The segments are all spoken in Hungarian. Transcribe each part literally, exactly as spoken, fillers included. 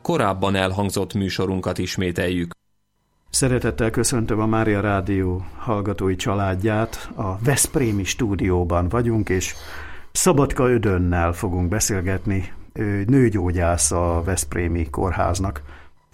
korábban elhangzott műsorunkat ismételjük. Szeretettel köszöntöm a Mária Rádió hallgatói családját. A veszprémi stúdióban vagyunk, és Szabadka Ödönnel fogunk beszélgetni. Ő nőgyógyász a veszprémi kórháznak.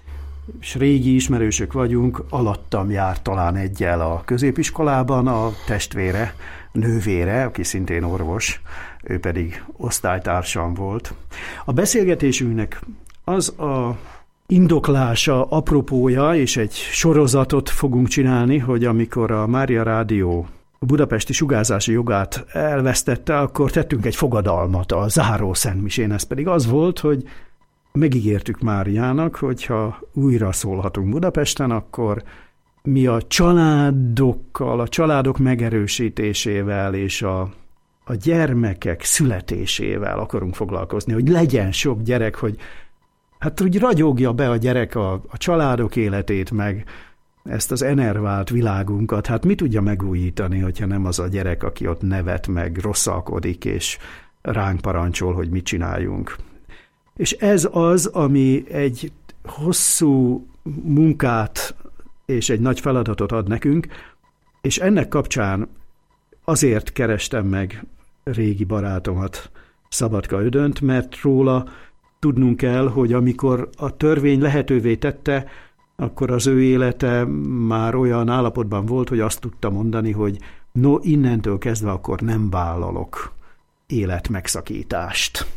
És régi ismerősök vagyunk, alattam jár talán egyel a középiskolában, a testvére, nővére, aki szintén orvos, ő pedig osztálytársam volt. A beszélgetésünknek az a indoklása, apropója, és egy sorozatot fogunk csinálni, hogy amikor a Mária Rádió a budapesti sugárzási jogát elvesztette, akkor tettünk egy fogadalmat a záró szentmisén. Ez pedig az volt, hogy megígértük Máriának, hogyha újra szólhatunk Budapesten, akkor mi a családokkal, a családok megerősítésével és a, a gyermekek születésével akarunk foglalkozni, hogy legyen sok gyerek, hogy hát úgy ragyogja be a gyerek a, a családok életét, meg ezt az enervált világunkat. Hát mi tudja megújítani, hogyha nem az a gyerek, aki ott nevet, meg rosszalkodik, és ránk parancsol, hogy mit csináljunk. És ez az, ami egy hosszú munkát és egy nagy feladatot ad nekünk, és ennek kapcsán azért kerestem meg régi barátomat, Szabadka Ödönt, mert róla tudnunk kell, hogy amikor a törvény lehetővé tette, akkor az ő élete már olyan állapotban volt, hogy azt tudta mondani, hogy no, innentől kezdve akkor nem vállalok életmegszakítást.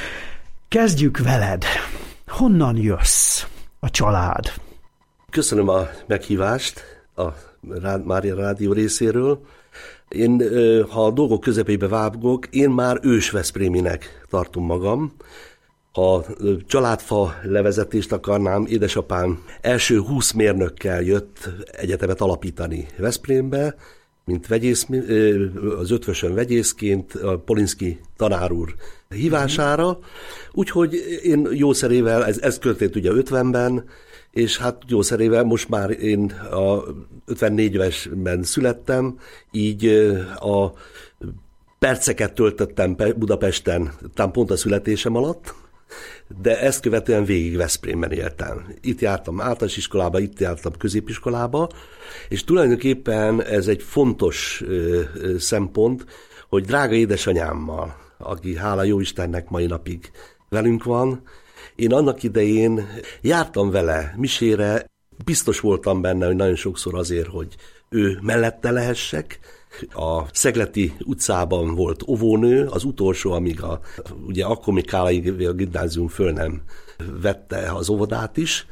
Kezdjük veled. Honnan jössz, a család? Köszönöm a meghívást a Mária Rádió részéről. Én, ha a dolgok közepébe vágok, én már ősveszpréminek tartom magam. Ha családfa levezetést akarnám, édesapám első húsz mérnökkel jött egyetemet alapítani Veszprémbe, mint vegyész, az Ötvösön vegyészként, a Polinszky tanár úr hívására. Úgyhogy én jószerével, ez, ez történt ugye ötvenben, és hát jószerével most már én a ötvennégy évesben születtem, így a perceket töltöttem Budapesten, talán pont a születésem alatt, de ezt követően végig Veszprémben éltem. Itt jártam általános iskolába, itt jártam középiskolába, és tulajdonképpen ez egy fontos ö, ö, szempont, hogy drága édesanyámmal, aki hála jó Istennek mai napig velünk van, én annak idején jártam vele misére, biztos voltam benne, hogy nagyon sokszor azért, hogy ő mellette lehessek. A Szegleti utcában volt óvónő, az utolsó, amíg a, ugye akkor még Kálai a gimnázium föl nem vette az óvodát is.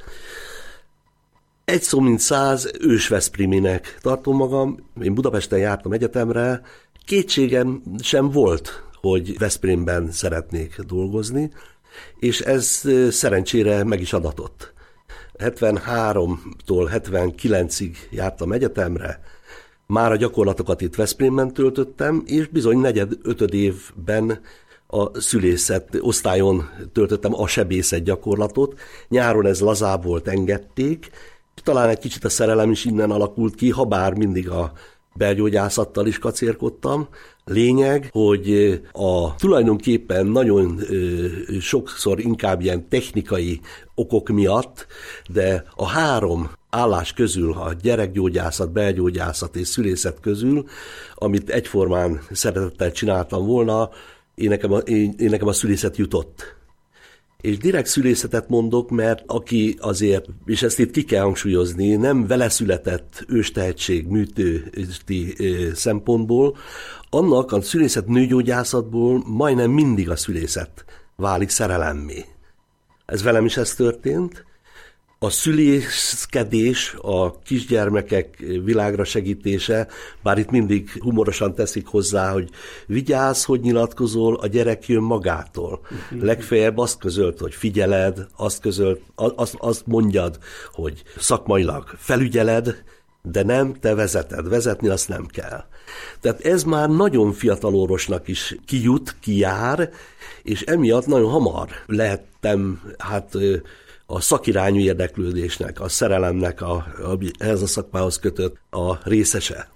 Egy szó mint száz, ősveszpréminek tartom magam. Én Budapesten jártam egyetemre, kétségem sem volt, hogy Veszprémben szeretnék dolgozni, és ez szerencsére meg is adatott. hetvenháromtól hetvenkilencig jártam egyetemre, már a gyakorlatokat itt Veszprémben töltöttem, és bizony negyed ötöd évben a szülészet osztályon töltöttem a sebészet gyakorlatot. Nyáron ez lazább volt, engedték. Talán egy kicsit a szerelem is innen alakult ki, ha bár mindig a belgyógyászattal is kacérkodtam. Lényeg, hogy a tulajdonképpen nagyon ö, sokszor inkább ilyen technikai okok miatt, de a három állás közül, a gyerekgyógyászat, belgyógyászat és szülészet közül, amit egyformán szeretettel csináltam volna, én nekem a, én, én nekem a szülészet jutott. És direkt szülészetet mondok, mert aki azért, és ezt itt ki kell hangsúlyozni, nem vele született őstehetség műtőti szempontból, annak a szülészet nőgyógyászatból majdnem mindig a szülészet válik szerelemmé. Ez velem is ez történt. A szülészkedés, a kisgyermekek világra segítése, bár itt mindig humorosan teszik hozzá, hogy vigyázz, hogy nyilatkozol, a gyerek jön magától. Legfeljebb azt közölt, hogy figyeled, azt, közölt, azt, azt mondjad, hogy szakmailag felügyeled, de nem, te vezeted. Vezetni azt nem kell. Tehát ez már nagyon fiatal orvosnak is kijut, kijár, és emiatt nagyon hamar lehettem, hát a szakirányú érdeklődésnek, a szerelemnek, a, a, ehhez a szakmához kötött a részese.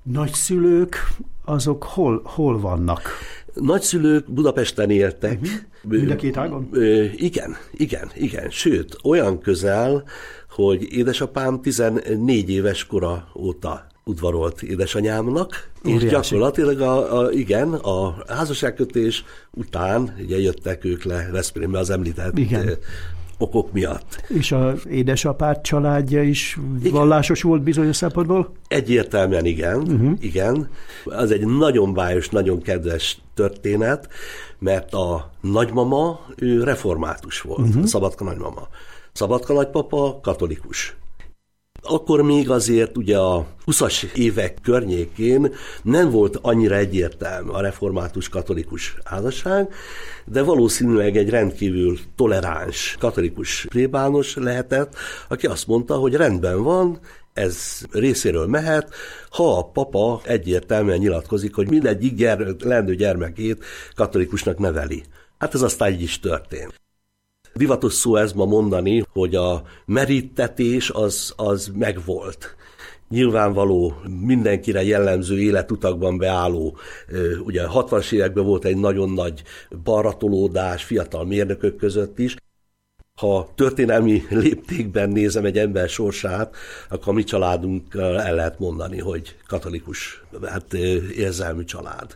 Nagyszülők, azok hol, hol vannak? Nagyszülők Budapesten éltek. Uh-huh. Mind a két ágon? Igen, igen, igen. Sőt, olyan közel, hogy édesapám tizennégy éves kora óta udvarolt édesanyámnak, óriási. És gyakorlatilag a, a, igen, a házasságkötés után ugye jöttek ők le Veszprémbe az említett igen. okok miatt. És az édesapád családja is igen. vallásos volt bizonyos szempontból? Egyértelműen igen, uh-huh. igen. Az egy nagyon bájos, nagyon kedves történet, mert a nagymama, ő református volt, uh-huh. Szabadka nagymama. Szabadka nagypapa katolikus. Akkor még azért ugye a huszas évek környékén nem volt annyira egyértelmű a református katolikus házasság, de valószínűleg egy rendkívül toleráns katolikus plébános lehetett, aki azt mondta, hogy rendben van, ez részéről mehet, ha a papa egyértelműen nyilatkozik, hogy mindegyik gyermek, lendő gyermekét katolikusnak neveli. Hát ez aztán így is történt. Divatos szó ez ma mondani, hogy a merítetés az, az megvolt. Nyilvánvaló, mindenkire jellemző életutakban beálló, ugye a hatvanas években volt egy nagyon nagy balratolódás fiatal mérnökök között is. Ha történelmi léptékben nézem egy ember sorsát, akkor a mi családunkkal el lehet mondani, hogy katolikus, hát érzelmű család.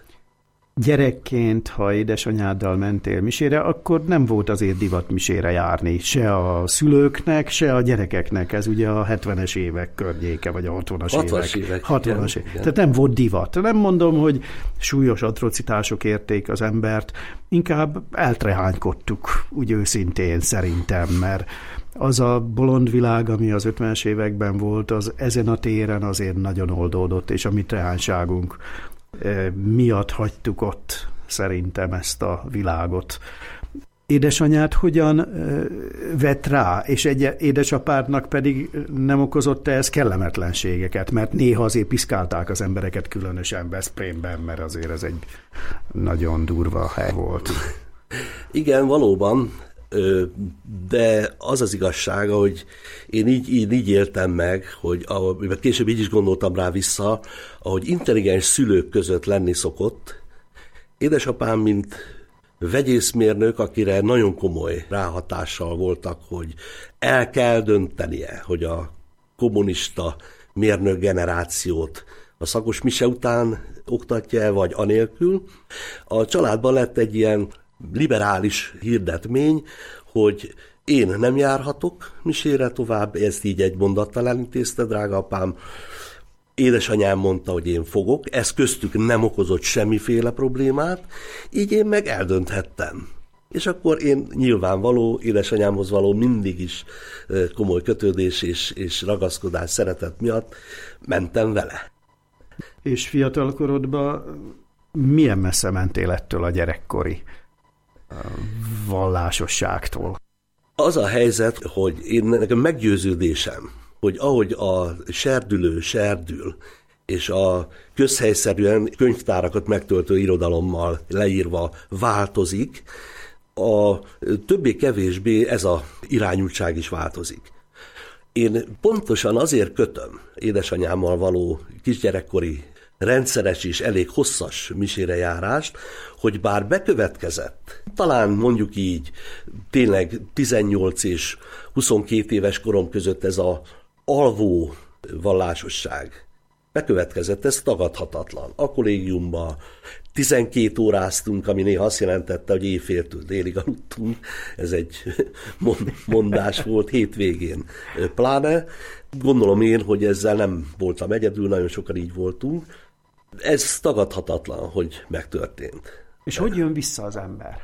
Gyerekként, ha édesanyáddal mentél misére, akkor nem volt azért divat misére járni, se a szülőknek, se a gyerekeknek. Ez ugye a hetvenes évek környéke, vagy a hatvanas évek. évek. hatvanas évek. Tehát nem volt divat. Nem mondom, hogy súlyos atrocitások érték az embert, inkább eltrehánykodtuk, úgy őszintén szerintem, mert az a bolond világ, ami az ötvenes években volt, az ezen a téren azért nagyon oldódott, és a mi trehányságunk miatt hagytuk ott szerintem ezt a világot. Édesanyád hogyan vett rá, és egy édesapádnak pedig nem okozott ez kellemetlenségeket, mert néha azért piszkálták az embereket, különösen Veszprémben, mert azért ez egy nagyon durva hely volt. Igen, valóban, de az az igazsága, hogy én így, így, így éltem meg, hogy ahogy később így is gondoltam rá vissza, ahogy intelligens szülők között lenni szokott. Édesapám, mint vegyészmérnök, akire nagyon komoly ráhatással voltak, hogy el kell döntenie, hogy a kommunista mérnök generációt a szakos mise után oktatja, vagy anélkül. A családban lett egy ilyen liberális hirdetmény, hogy én nem járhatok misére tovább, ezt így egy mondattal elintézte, drága apám. Édesanyám mondta, hogy én fogok, ez köztük nem okozott semmiféle problémát, így én meg eldönthettem. És akkor én nyilvánvaló, édesanyámhoz való mindig is komoly kötődés és, és ragaszkodás, szeretet miatt mentem vele. És fiatalkorodban milyen messze mentél ettől a gyerekkori vallásosságtól? Az a helyzet, hogy én nekem meggyőződésem, hogy ahogy a serdülő serdül, és a közhelyszerűen könyvtárakat megtöltő irodalommal leírva változik, a többé-kevésbé ez a irányultság is változik. Én pontosan azért kötöm édesanyámmal való kisgyerekkori rendszeres és elég hosszas misére járást, hogy bár bekövetkezett, talán mondjuk így tényleg tizennyolc és huszonkét éves korom között ez a alvó vallásosság bekövetkezett, ez tagadhatatlan. A kollégiumban tizenkét óráztunk, ami néha azt jelentette, hogy éjféltől délig aludtunk, ez egy mondás volt, hétvégén pláne. Gondolom én, hogy ezzel nem voltam egyedül, nagyon sokan így voltunk. Ez tagadhatatlan, hogy megtörtént. És hogy jön vissza az ember?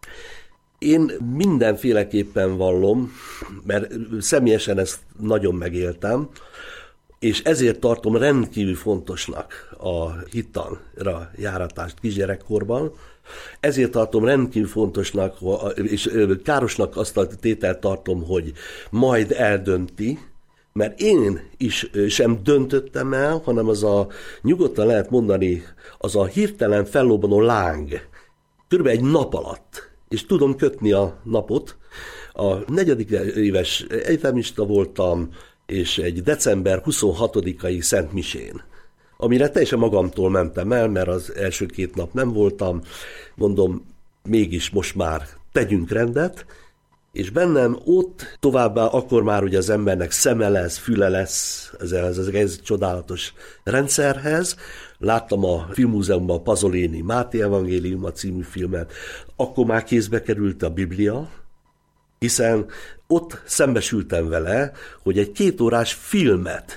Én mindenféleképpen vallom, mert személyesen ezt nagyon megéltem, és ezért tartom rendkívül fontosnak a hittanra járatást kisgyerekkorban. Ezért tartom rendkívül fontosnak, és károsnak azt a tételt tartom, hogy majd eldönti, mert én is sem döntöttem el, hanem az a, nyugodtan lehet mondani, az a hirtelen fellobbanó láng, körülbelül egy nap alatt, és tudom kötni a napot. A negyedik éves egyetemista voltam, és egy december huszonhatodikai szentmisén. amire teljesen magamtól mentem el, mert az első két nap nem voltam, mondom, mégis most már tegyünk rendet, és bennem ott továbbá akkor már ugye az embernek szeme lesz, füle lesz ez, ez, ez, ez csodálatos rendszerhez. Láttam a Filmmúzeumban a Pasolini Máté Evangéliuma című filmet, akkor már kézbe került a Biblia, hiszen ott szembesültem vele, hogy egy kétórás filmet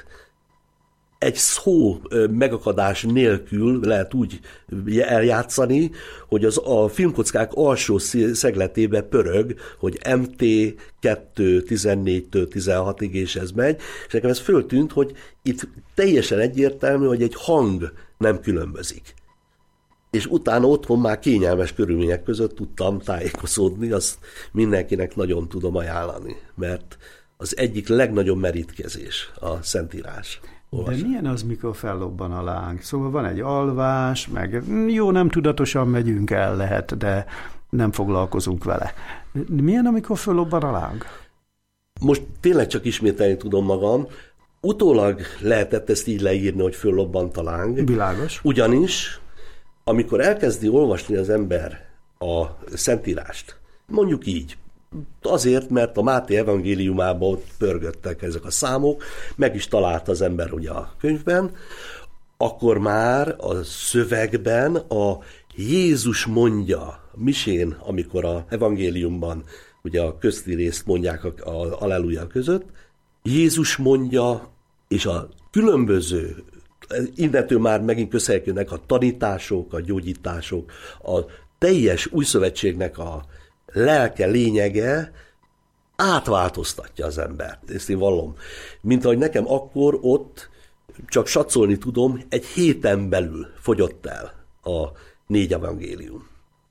egy szó megakadás nélkül lehet úgy eljátszani, hogy az a filmkockák alsó szegletébe pörög, hogy em té kettő tizennégytől tizenhatig és ez megy, és nekem ez föltűnt, hogy itt teljesen egyértelmű, hogy egy hang nem különbözik. És utána otthon már kényelmes körülmények között tudtam tájékozódni, azt mindenkinek nagyon tudom ajánlani, mert az egyik legnagyobb merítkezés a Szentírás. De milyen az, mikor fellobban a láng? Szóval van egy alvás, meg jó, nem tudatosan megyünk el, lehet, de nem foglalkozunk vele. Milyen, amikor fellobban a láng? Most tényleg csak ismételni tudom magam. Utólag lehetett ezt így leírni, hogy föllobbant a láng. Világos. Ugyanis, amikor elkezdi olvasni az ember a Szentírást, mondjuk így, azért, mert a Máté evangéliumában ott pörgöttek ezek a számok, meg is találta az ember ugye a könyvben, akkor már a szövegben a Jézus mondja, a misén, amikor a evangéliumban ugye a közti részt mondják a, a alleluja között, Jézus mondja, és a különböző, innentől már megint köszönhetőnek a tanítások, a gyógyítások, a teljes új szövetségnek a lelke, lényege átváltoztatja az embert. Ezt én vallom. Mint ahogy nekem akkor ott, csak satszolni tudom, egy héten belül fogyott el a négy evangélium.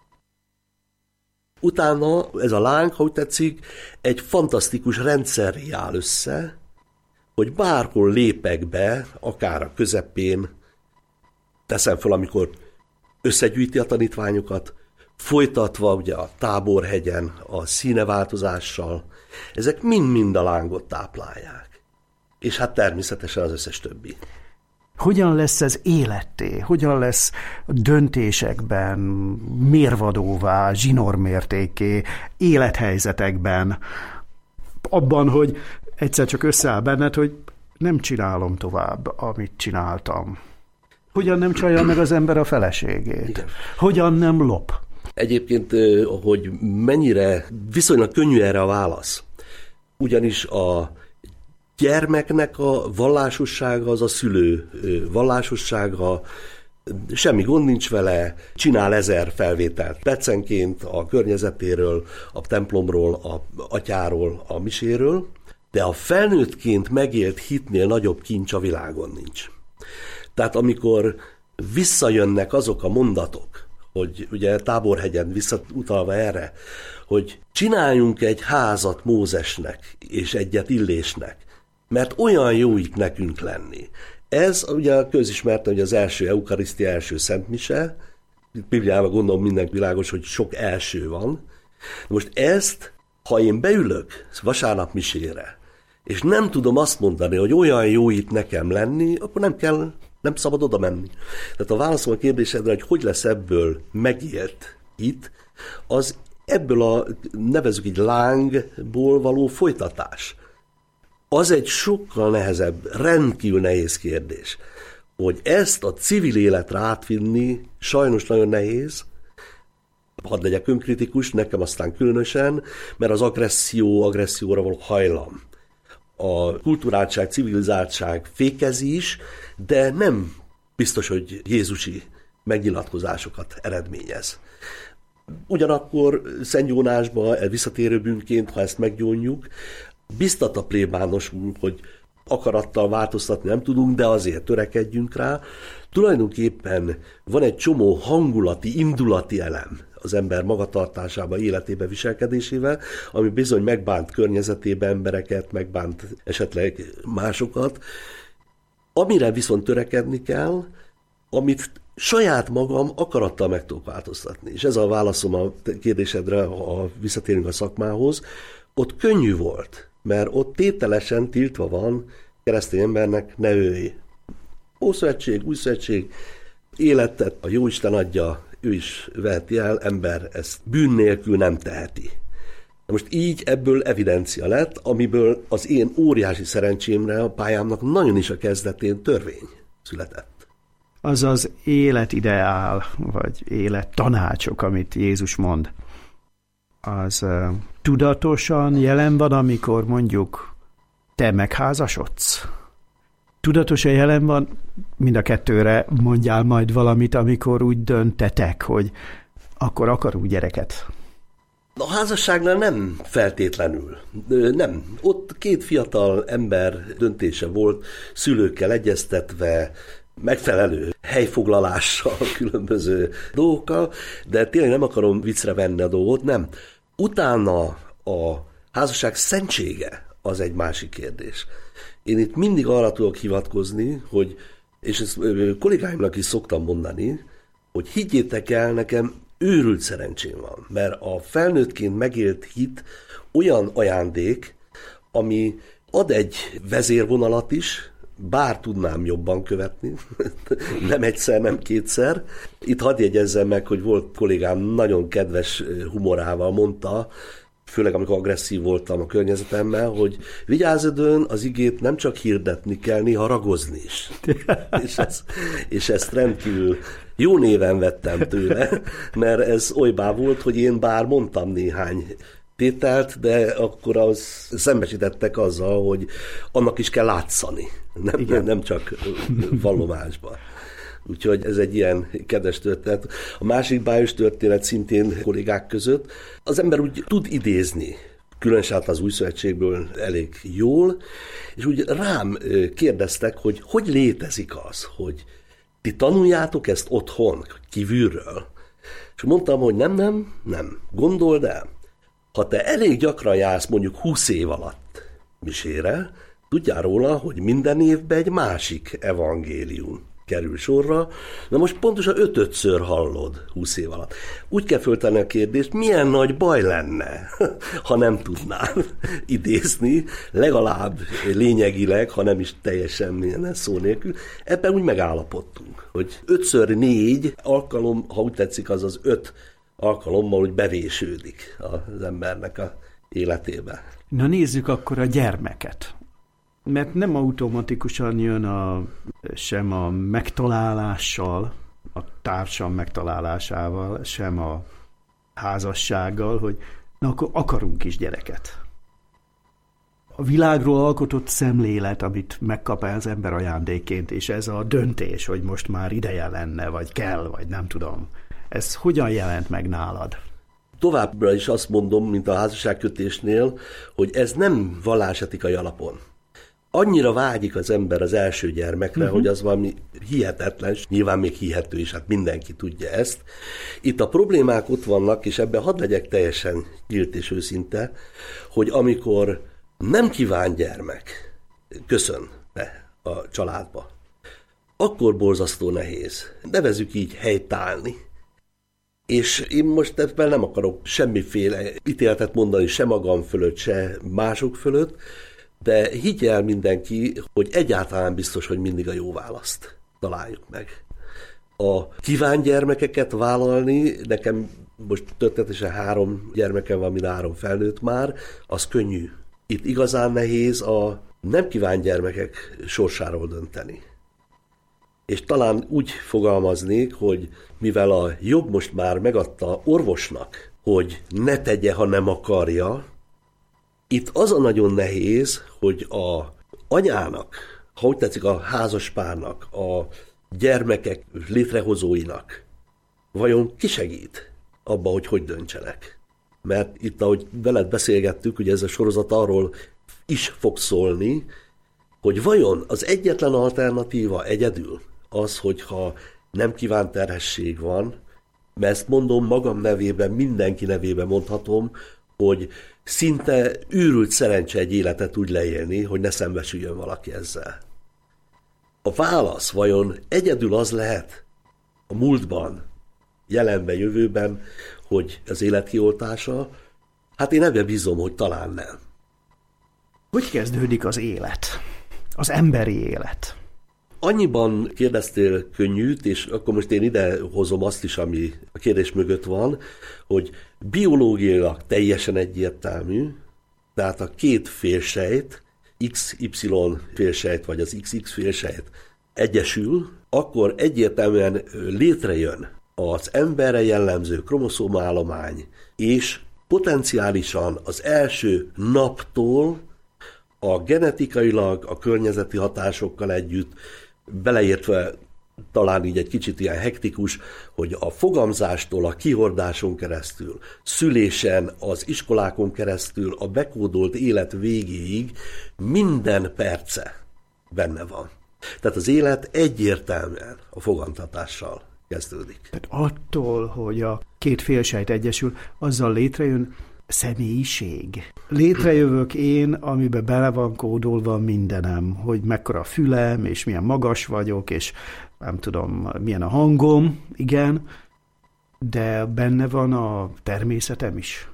Utána ez a láng, ha úgy tetszik, egy fantasztikus rendszerré áll össze, hogy bárhol lépek be, akár a közepén, teszem fel, amikor összegyűjti a tanítványokat, folytatva ugye a Táborhegyen, a színeváltozással, ezek mind-mind a lángot táplálják. És hát természetesen az összes többi. Hogyan lesz ez életté? Hogyan lesz döntésekben mérvadóvá, zsinormértékké, élethelyzetekben? Abban, hogy egyszer csak összeáll benned, hogy nem csinálom tovább, amit csináltam. Hogyan nem csalja meg az ember a feleségét? Igen. Hogyan nem lop? Egyébként, hogy mennyire viszonylag könnyű erre a válasz. Ugyanis a gyermeknek a vallásossága az a szülő vallásossága, semmi gond nincs vele, csinál ezer felvételt percenként a környezetéről, a templomról, a atyáról, a miséről, de a felnőttként megélt hitnél nagyobb kincs a világon nincs. Tehát amikor visszajönnek azok a mondatok, hogy ugye Táborhegyen visszautalva erre, hogy csináljunk egy házat Mózesnek és egyet Illésnek, mert olyan jó itt nekünk lenni. Ez ugye közismerte, hogy az első eukarisztia, első szentmise, Bibliában gondolom minden világos, hogy sok első van. Most ezt, ha én beülök vasárnap misére, és nem tudom azt mondani, hogy olyan jó itt nekem lenni, akkor nem kell, nem szabad oda menni. Tehát a válaszom a kérdésedre, hogy hogy lesz ebből megélt itt, az ebből a, nevezzük így lángból való folytatás. Az egy sokkal nehezebb, rendkívül nehéz kérdés, hogy ezt a civil életre átvinni sajnos nagyon nehéz. Hadd legyek önkritikus, nekem aztán különösen, mert az agresszió, agresszióra való hajlam. A kulturáltság, civilizáltság fékezi is, de nem biztos, hogy jézusi megnyilatkozásokat eredményez. Ugyanakkor Szent Jónásba visszatérő bűnként, ha ezt meggyónjuk, biztat a plébános, hogy akarattal változtatni nem tudunk, de azért törekedjünk rá. Tulajdonképpen van egy csomó hangulati, indulati elem az ember magatartásába, életébe, viselkedésével, ami bizony megbánt környezetébe embereket, megbánt esetleg másokat. Amire viszont törekedni kell, amit saját magam akarattal meg tudok változtatni. És ez a válaszom a kérdésedre, ha visszatérünk a szakmához, ott könnyű volt, mert ott tételesen tiltva van keresztény embernek ne ölj. Ószövetség, új szövetség, életet a Jóisten adja, ő is veheti el, ember ezt bűn nélkül nem teheti. Na most így ebből evidencia lett, amiből az én óriási szerencsémre a pályámnak nagyon is a kezdetén törvény született. Az az életideál, vagy élettanácsok, amit Jézus mond, az uh, tudatosan jelen van, amikor mondjuk te megházasodsz? Tudatosan jelen van, mind a kettőre mondjál majd valamit, amikor úgy döntetek, hogy akkor akarunk gyereket. A házasságnál nem feltétlenül. Nem. Ott két fiatal ember döntése volt, szülőkkel egyeztetve, megfelelő helyfoglalással, különböző dolgokkal, de tényleg nem akarom viccre venni a dolgot, nem. Utána a házasság szentsége az egy másik kérdés. Én itt mindig arra tudok hivatkozni, hogy, és ezt kollégáimnak is szoktam mondani, hogy higgyétek el, nekem őrült szerencsém van, mert a felnőttként megélt hit olyan ajándék, ami ad egy vezérvonalat is, bár tudnám jobban követni, nem egyszer, nem kétszer. Itt hadd jegyezzem meg, hogy volt kollégám nagyon kedves humorával mondta, főleg amikor agresszív voltam a környezetemmel, hogy vigyázz Ödön, az igét nem csak hirdetni kell, néha ragozni is. és, ez, és ezt rendkívül jó néven vettem tőle, mert ez olybá volt, hogy én bár mondtam néhány tételt, de akkor az szembesítettek azzal, hogy annak is kell látszani, nem, nem csak vallomásban. Úgyhogy ez egy ilyen kedves történet. A másik bájos történet szintén kollégák között. Az ember úgy tud idézni, különösen az új szövetségből elég jól, és úgy rám kérdeztek, hogy hogy létezik az, hogy ti tanuljátok ezt otthon, kívülről. És mondtam, hogy nem, nem, nem. Gondold el, ha te elég gyakran jársz mondjuk húsz év alatt misére, tudjál róla, hogy minden évben egy másik evangélium kerül sorra, na most pontosan ötödször hallod húsz év alatt. Úgy kell föltenni a kérdést, milyen nagy baj lenne, ha nem tudnám idézni, legalább lényegileg, ha nem is teljesen minden szó nélkül. Ebben úgy megállapodtunk, hogy ötször négy alkalom, ha úgy tetszik, az az öt alkalommal úgy bevésődik az embernek a életébe. Na nézzük akkor a gyermeket. Mert nem automatikusan jön a, sem a megtalálással, a társam megtalálásával, sem a házassággal, hogy na akkor akarunk is gyereket. A világról alkotott szemlélet, amit megkap az ember ajándékként, és ez a döntés, hogy most már ideje lenne, vagy kell, vagy nem tudom. Ez hogyan jelent meg nálad? Továbbra is azt mondom, mint a házasságkötésnél, hogy ez nem vallásetikai alapon. Annyira vágyik az ember az első gyermekre, uh-huh. hogy az valami hihetetlen, nyilván még hihető is, hát mindenki tudja ezt. Itt a problémák ott vannak, és ebben hadd legyek teljesen nyílt és őszinte, hogy amikor nem kíván gyermek köszön be a családba, akkor borzasztó nehéz. Nevezzük így helytállni. És én most ebben nem akarok semmiféle ítéletet mondani se magam fölött, se mások fölött, de higgye el mindenki, hogy egyáltalán biztos, hogy mindig a jó választ találjuk meg. A kíván gyermekeket vállalni, nekem most történetesen három gyermekem van, mind három felnőtt már, az könnyű. Itt igazán nehéz a nem kíván gyermekek sorsáról dönteni. És talán úgy fogalmaznék, hogy mivel a jog most már megadta orvosnak, hogy ne tegye, ha nem akarja, itt az a nagyon nehéz, hogy a anyának, ha úgy tetszik a házaspárnak, a gyermekek létrehozóinak vajon ki segít abba, hogy hogy döntsenek. Mert itt, ahogy veled beszélgettük, ugye ez a sorozat arról is fog szólni, hogy vajon az egyetlen alternatíva egyedül az, hogyha nem kívánt terhesség van, mert ezt mondom magam nevében, mindenki nevében mondhatom, hogy szinte őrült szerencse egy életet úgy leélni, hogy ne szembesüljön valaki ezzel. A válasz vajon egyedül az lehet a múltban, jelenben, jövőben, hogy az élet kioltása? Hát én ebben bízom, hogy talán nem. Hogy kezdődik az élet? Az emberi élet? Annyiban kérdeztél könnyűt, és akkor most én ide hozom azt is, ami a kérdés mögött van, hogy biológiailag teljesen egyértelmű, tehát a két félsejt, iksz ipszilon félsejt, vagy az iksz iksz félsejt egyesül, akkor egyértelműen létrejön az emberre jellemző kromoszómaállomány, és potenciálisan az első naptól a genetikailag, a környezeti hatásokkal együtt, beleértve talán így egy kicsit ilyen hektikus, hogy a fogamzástól a kihordáson keresztül, szülésen, az iskolákon keresztül, a bekódolt élet végéig minden perce benne van. Tehát az élet egyértelműen a fogantatással kezdődik. Tehát attól, hogy a két félsejt egyesül, azzal létrejön személyiség. Létrejövök én, amiben bele van kódolva mindenem, hogy mekkora fülem, és milyen magas vagyok, és nem tudom, milyen a hangom, igen, de benne van a természetem is.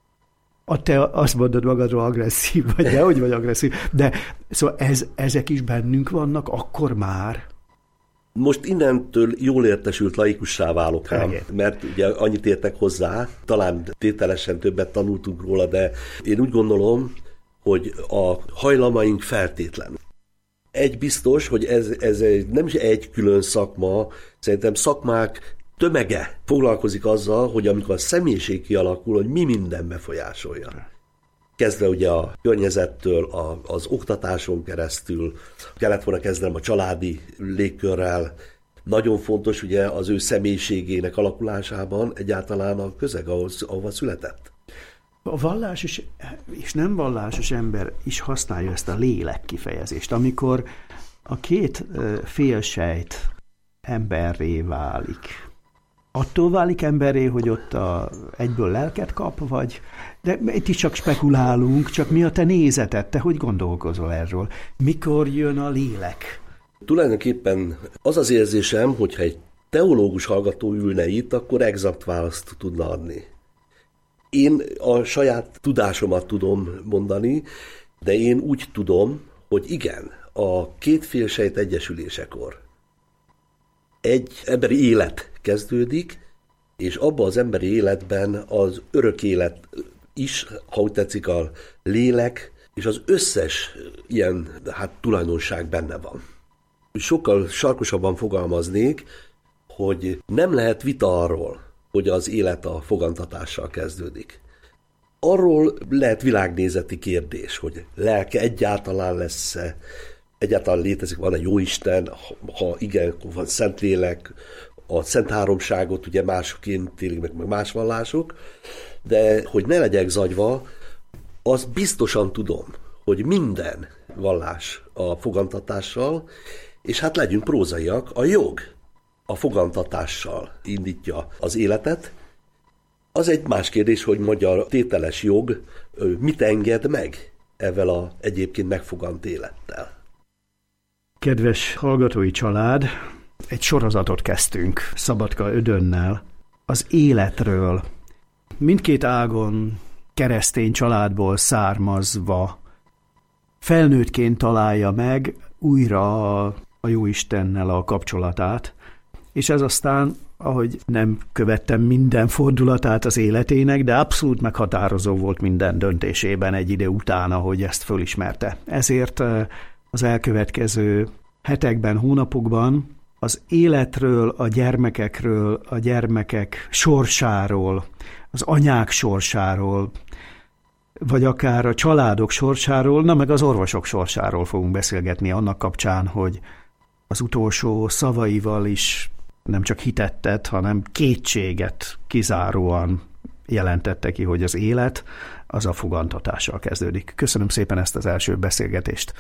A te azt mondod magadról agresszív vagy, de hogy vagy agresszív, de szóval ez, ezek is bennünk vannak, akkor már. Most innentől jól értesült laikussá válok ám, mert ugye annyit értek hozzá, talán tételesen többet tanultunk róla, de én úgy gondolom, hogy a hajlamaink feltétlen. Egy biztos, hogy ez, ez nem is egy külön szakma, szerintem szakmák tömege foglalkozik azzal, hogy amikor a személyiség kialakul, hogy mi minden befolyásolja. Kezdve ugye a környezettől, a, az oktatáson keresztül, kellett volna kezdenem a családi légkörrel. Nagyon fontos ugye az ő személyiségének alakulásában egyáltalán a közeg, ahol, ahol született. A vallásos és nem vallásos ember is használja ezt a lélek kifejezést, amikor a két félsejt emberré válik. Attól válik emberré, hogy ott a, egyből lelket kap, vagy... De itt is csak spekulálunk, csak mi a te nézeted, te hogy gondolkozol erről? Mikor jön a lélek? Tulajdonképpen az az érzésem, hogyha egy teológus hallgató ülne itt, akkor exakt választ tudna adni. Én a saját tudásomat tudom mondani, de én úgy tudom, hogy igen, a két félsejt egyesülésekor egy emberi élet kezdődik, és abban az emberi életben az örök élet is, ha úgy tetszik, a lélek, és az összes ilyen hát, tulajdonság benne van. Sokkal sarkosabban fogalmaznék, hogy nem lehet vita arról, hogy az élet a fogantatással kezdődik. Arról lehet világnézeti kérdés, hogy lelke egyáltalán lesz-e, egyáltalán létezik, van egy Jóisten, ha igen, akkor van Szentlélek, a Szent Háromságot ugye másként élik meg, meg más vallások, de hogy ne legyek zagyva, azt biztosan tudom, hogy minden vallás a fogantatással, és hát legyünk prózaiak, a jog a fogantatással indítja az életet. Az egy más kérdés, hogy magyar tételes jog mit enged meg ezzel a egyébként megfogant élettel. Kedves hallgatói család, egy sorozatot kezdtünk Szabadka Ödönnel az életről. Mindkét ágon keresztény családból származva felnőttként találja meg újra a Jóistennel a kapcsolatát, és ez aztán, ahogy nem követtem minden fordulatát az életének, de abszolút meghatározó volt minden döntésében egy idő után, ahogy ezt fölismerte. Ezért az elkövetkező hetekben, hónapokban az életről, a gyermekekről, a gyermekek sorsáról, az anyák sorsáról, vagy akár a családok sorsáról, na meg az orvosok sorsáról fogunk beszélgetni annak kapcsán, hogy az utolsó szavaival is nem csak hitettet, hanem kétséget kizáróan jelentette ki, hogy az élet az a fogantatással kezdődik. Köszönöm szépen ezt az első beszélgetést.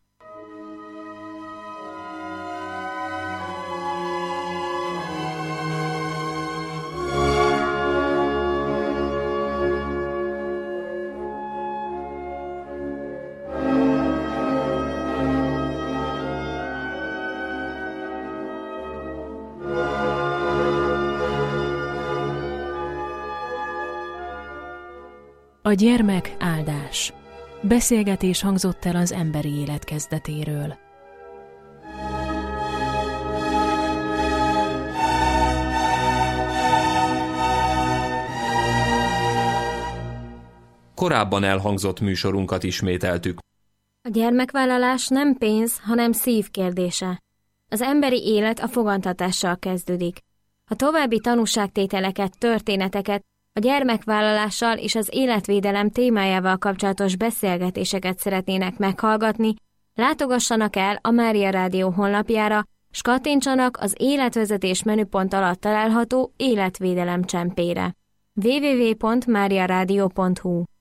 A gyermek áldás. Beszélgetés hangzott el az emberi élet kezdetéről. korábban elhangzott műsorunkat ismételtük. A gyermekvállalás nem pénz, hanem szív kérdése. Az emberi élet a fogantatással kezdődik. Ha további tanúságtételeket, történeteket, a gyermekvállalással és az életvédelem témájával kapcsolatos beszélgetéseket szeretnének meghallgatni, látogassanak el a Mária Rádió honlapjára, s kattintsanak az életvezetés menüpont alatt található életvédelem csempére. double-u double-u double-u pont mária rádió pont hu